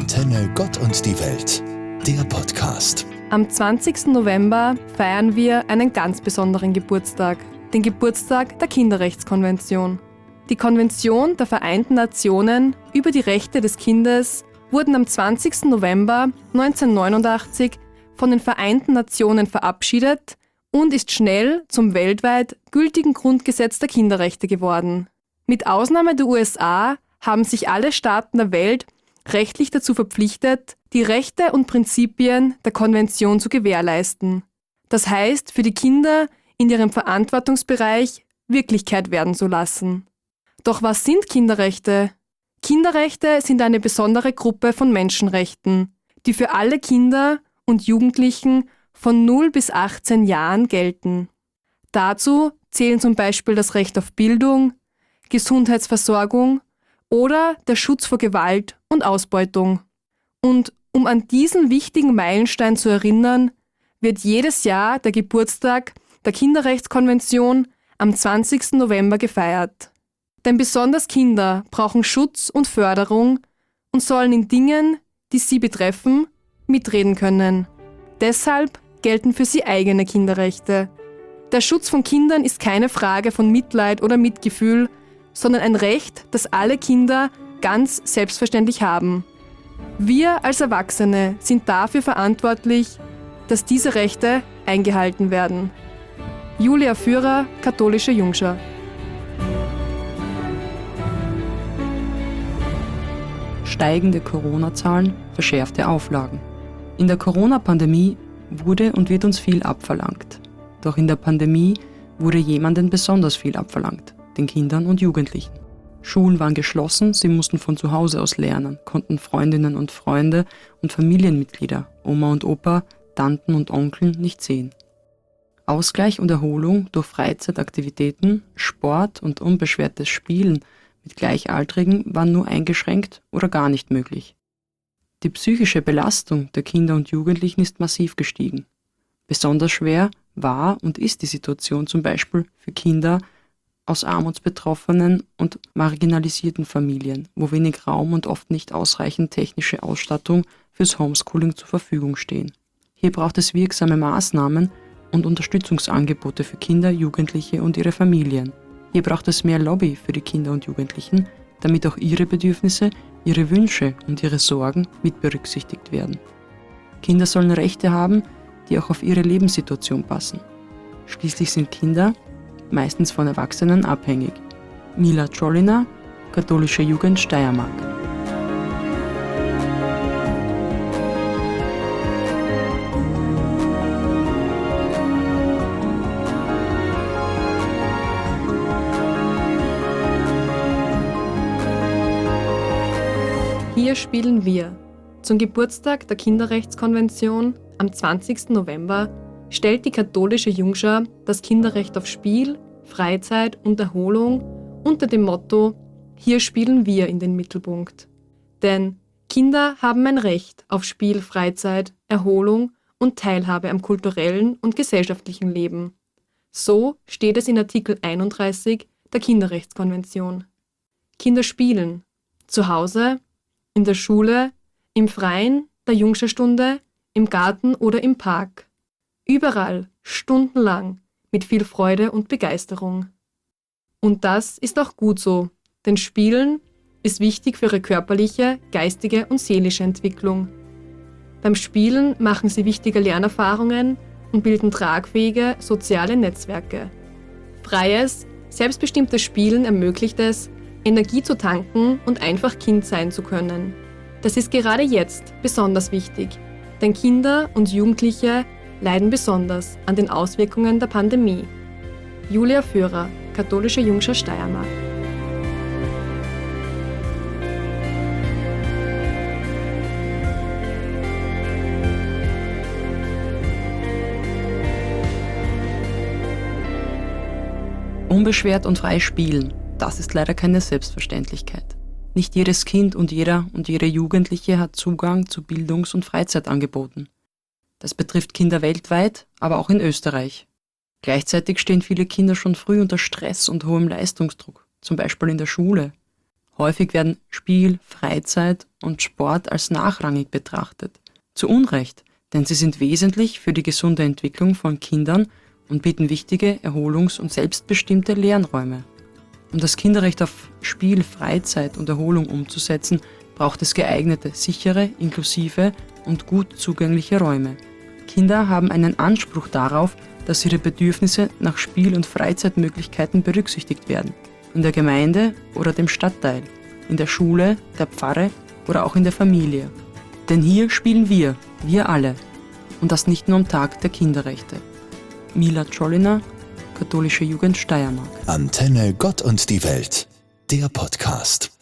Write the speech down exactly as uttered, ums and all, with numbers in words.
Antenne Gott und die Welt, der Podcast. Am zwanzigsten November feiern wir einen ganz besonderen Geburtstag, den Geburtstag der Kinderrechtskonvention. Die Konvention der Vereinten Nationen über die Rechte des Kindes wurden am zwanzigsten November neunzehnhundertneunundachtzig von den Vereinten Nationen verabschiedet und ist schnell zum weltweit gültigen Grundgesetz der Kinderrechte geworden. Mit Ausnahme der U S A haben sich alle Staaten der Welt rechtlich dazu verpflichtet, die Rechte und Prinzipien der Konvention zu gewährleisten. Das heißt, für die Kinder in ihrem Verantwortungsbereich Wirklichkeit werden zu lassen. Doch was sind Kinderrechte? Kinderrechte sind eine besondere Gruppe von Menschenrechten, die für alle Kinder und Jugendlichen von null bis achtzehn Jahren gelten. Dazu zählen zum Beispiel das Recht auf Bildung, Gesundheitsversorgung oder der Schutz vor Gewalt und Ausbeutung. Und um an diesen wichtigen Meilenstein zu erinnern, wird jedes Jahr der Geburtstag der Kinderrechtskonvention am zwanzigsten November gefeiert. Denn besonders Kinder brauchen Schutz und Förderung und sollen in Dingen, die sie betreffen, mitreden können. Deshalb gelten für sie eigene Kinderrechte. Der Schutz von Kindern ist keine Frage von Mitleid oder Mitgefühl, sondern ein Recht, das alle Kinder ganz selbstverständlich haben. Wir als Erwachsene sind dafür verantwortlich, dass diese Rechte eingehalten werden. Julia Führer, katholische Jungschar. Steigende Corona-Zahlen, verschärfte Auflagen. In der Corona-Pandemie wurde und wird uns viel abverlangt. Doch in der Pandemie wurde jemandem besonders viel abverlangt, den Kindern und Jugendlichen. Schulen waren geschlossen, sie mussten von zu Hause aus lernen, konnten Freundinnen und Freunde und Familienmitglieder, Oma und Opa, Tanten und Onkeln nicht sehen. Ausgleich und Erholung durch Freizeitaktivitäten, Sport und unbeschwertes Spielen mit Gleichaltrigen waren nur eingeschränkt oder gar nicht möglich. Die psychische Belastung der Kinder und Jugendlichen ist massiv gestiegen. Besonders schwer war und ist die Situation zum Beispiel für Kinder aus armutsbetroffenen und marginalisierten Familien, wo wenig Raum und oft nicht ausreichend technische Ausstattung fürs Homeschooling zur Verfügung stehen. Hier braucht es wirksame Maßnahmen und Unterstützungsangebote für Kinder, Jugendliche und ihre Familien. Hier braucht es mehr Lobby für die Kinder und Jugendlichen, damit auch ihre Bedürfnisse, ihre Wünsche und ihre Sorgen mit berücksichtigt werden. Kinder sollen Rechte haben, die auch auf ihre Lebenssituation passen. Schließlich sind Kinder meistens von Erwachsenen abhängig. Mila Czolina, katholische Jugend Steiermark. Hier spielen wir. Zum Geburtstag der Kinderrechtskonvention am zwanzigsten November stellt die katholische Jungschar das Kinderrecht auf Spiel, Freizeit und Erholung unter dem Motto „Hier spielen wir" in den Mittelpunkt. Denn Kinder haben ein Recht auf Spiel, Freizeit, Erholung und Teilhabe am kulturellen und gesellschaftlichen Leben. So steht es in Artikel einunddreißig der Kinderrechtskonvention. Kinder spielen zu Hause, in der Schule, im Freien, der Jungscharstunde, im Garten oder im Park. Überall, stundenlang, mit viel Freude und Begeisterung. Und das ist auch gut so, denn Spielen ist wichtig für ihre körperliche, geistige und seelische Entwicklung. Beim Spielen machen sie wichtige Lernerfahrungen und bilden tragfähige soziale Netzwerke. Freies, selbstbestimmtes Spielen ermöglicht es, Energie zu tanken und einfach Kind sein zu können. Das ist gerade jetzt besonders wichtig, denn Kinder und Jugendliche leiden besonders an den Auswirkungen der Pandemie. Julia Führer, katholische Jungschar Steiermark. Unbeschwert und frei spielen, das ist leider keine Selbstverständlichkeit. Nicht jedes Kind und jeder und jede Jugendliche hat Zugang zu Bildungs- und Freizeitangeboten. Das betrifft Kinder weltweit, aber auch in Österreich. Gleichzeitig stehen viele Kinder schon früh unter Stress und hohem Leistungsdruck, zum Beispiel in der Schule. Häufig werden Spiel, Freizeit und Sport als nachrangig betrachtet. Zu Unrecht, denn sie sind wesentlich für die gesunde Entwicklung von Kindern und bieten wichtige Erholungs- und selbstbestimmte Lernräume. Um das Kinderrecht auf Spiel, Freizeit und Erholung umzusetzen, braucht es geeignete, sichere, inklusive und gut zugängliche Räume. Kinder haben einen Anspruch darauf, dass ihre Bedürfnisse nach Spiel- und Freizeitmöglichkeiten berücksichtigt werden. In der Gemeinde oder dem Stadtteil, in der Schule, der Pfarre oder auch in der Familie. Denn hier spielen wir, wir alle. Und das nicht nur am Tag der Kinderrechte. Mila Czolliner, Katholische Jugend Steiermark. Antenne Gott und die Welt, der Podcast.